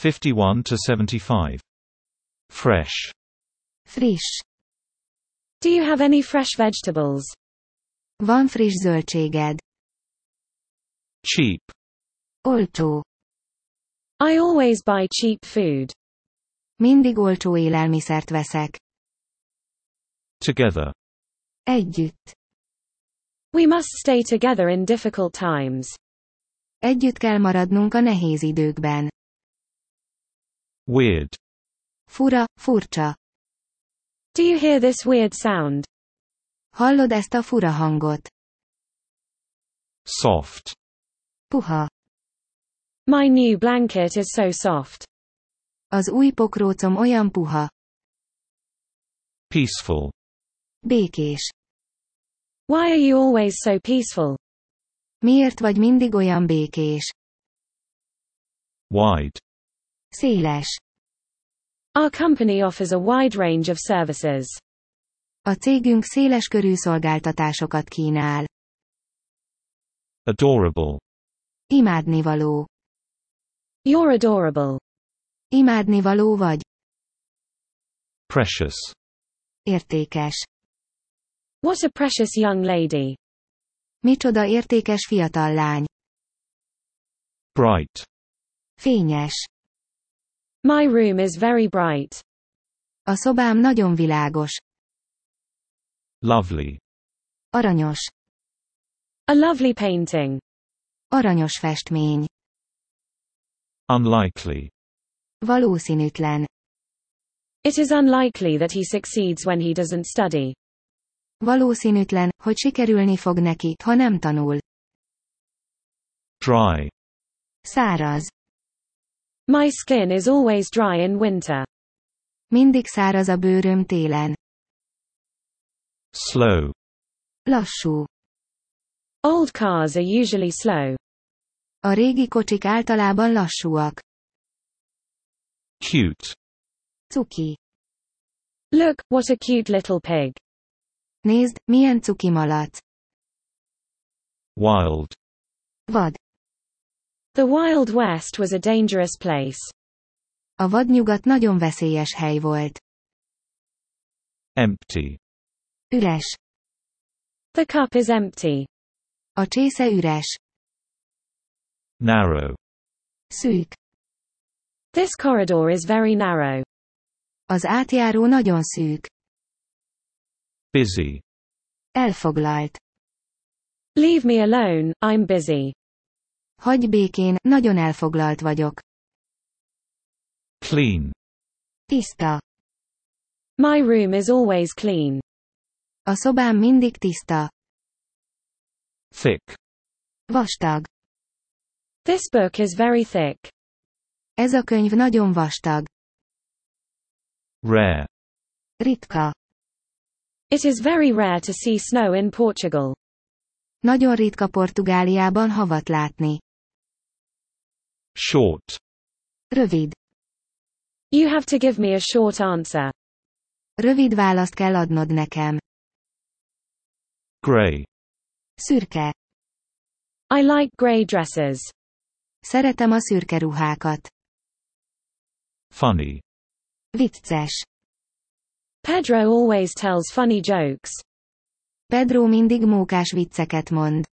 51 to 75. Fresh. Friss. Do you have any fresh vegetables? Van friss zöldséged. Cheap. Olcsó. I always buy cheap food. Mindig olcsó élelmiszert veszek. Together. Együtt. We must stay together in difficult times. Együtt kell maradnunk a nehéz időkben. Weird. Fura, furcsa. Do you hear this weird sound? Hallod ezt a fura hangot? Soft. Puha. My new blanket is so soft. Az új pokrócom olyan puha. Peaceful. Békés. Why are you always so peaceful? Miért vagy mindig olyan békés? Wide. Széles. Our company offers a wide range of services. A cégünk széles körű szolgáltatásokat kínál. Adorable. Imádnivaló. You're adorable. Imádnivaló vagy. Precious. Értékes. What a precious young lady. Micsoda értékes fiatal lány. Bright. Fényes. My room is very bright. A szobám nagyon világos. Lovely. Aranyos. A lovely painting. Aranyos festmény. Unlikely. Valószínűtlen. It is unlikely that he succeeds when he doesn't study. Valószínűtlen, hogy sikerülni fog neki, ha nem tanul. Dry. Száraz. My skin is always dry in winter. Mindig száraz a bőröm télen. Slow. Lassú. Old cars are usually slow. A régi kocsik általában lassúak. Cute. Cuki. Look, what a cute little pig. Nézd, milyen cuki malac. Wild. Vad. The Wild West was a dangerous place. A vadnyugat nagyon veszélyes hely volt. Empty. Üres. The cup is empty. A csésze üres. Narrow. Szűk. This corridor is very narrow. Az átjáró nagyon szűk. Busy. Elfoglalt. Leave me alone, I'm busy. Hagyj békén, nagyon elfoglalt vagyok. Clean. Tiszta. My room is always clean. A szobám mindig tiszta. Thick. Vastag. This book is very thick. Ez a könyv nagyon vastag. Rare. Ritka. It is very rare to see snow in Portugal. Nagyon ritka Portugáliában havat látni. Short. Rövid. You have to give me a short answer. Rövid választ kell adnod nekem. Gray. Szürke. I like grey dresses. Szeretem a szürke ruhákat. Funny. Vicces. Pedro always tells funny jokes. Pedro mindig mókás vicceket mond.